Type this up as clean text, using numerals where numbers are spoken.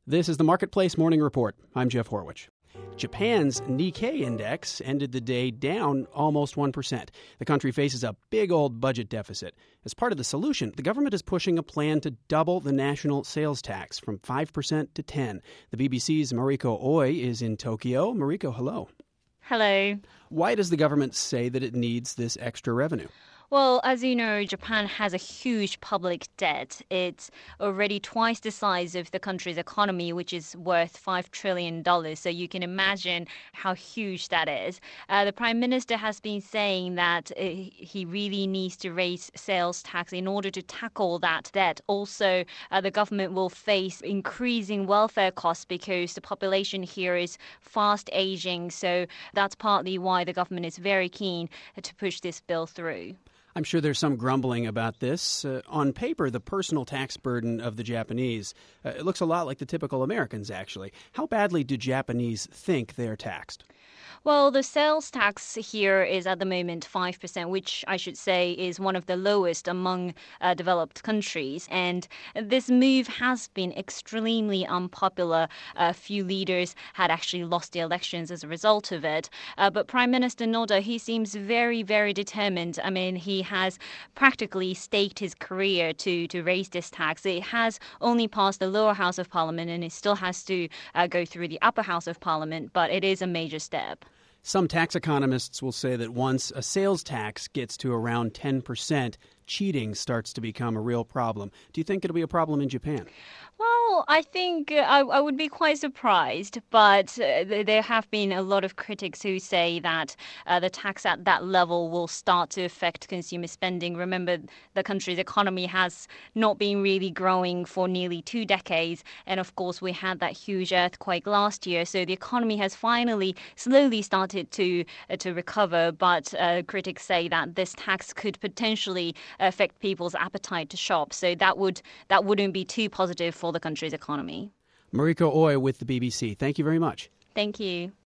This is the Marketplace Morning Report. I'm Jeff Horwich. Japan's Nikkei index ended the day down almost 1%. The country faces a big old budget deficit. As part of the solution, the government is pushing a plan to double the national sales tax from 5% to 10%. The BBC's Mariko Oi is in Tokyo. Mariko, hello. Hello. Why does the government say that it needs this extra revenue? Well, as you know, Japan has a huge public debt. It's already twice the size of the country's economy, which is worth $5 trillion. So you can imagine how huge that is. The Prime Minister has been saying that he really needs to raise sales tax in order to tackle that debt. Also, the government will face increasing welfare costs because the population here is fast aging. So that's partly why the government is very keen to push this bill through. I'm sure there's some grumbling about this. On paper, the personal tax burden of the Japanese it looks a lot like the typical Americans, actually. How badly do Japanese think they're taxed? Well, the sales tax here is at the moment 5%, which I should say is one of the lowest among developed countries. And this move has been extremely unpopular. A few leaders had actually lost the elections as a result of it. But Prime Minister Noda, he seems very, very determined. I mean, he has practically staked his career to raise this tax. It has only passed the lower house of parliament and it still has to go through the upper house of parliament, but it is a major step. Some tax economists will say that once a sales tax gets to around 10%, cheating starts to become a real problem. Do you think it'll be a problem in Japan? Well, I think I would be quite surprised, but there have been a lot of critics who say that the tax at that level will start to affect consumer spending. Remember, the country's economy has not been really growing for nearly 2 decades. And of course, we had that huge earthquake last year. So the economy has finally slowly started to recover. But critics say that this tax could potentially affect people's appetite to shop. So that wouldn't be too positive for the country's economy. Mariko Oi with the BBC. Thank you very much. Thank you.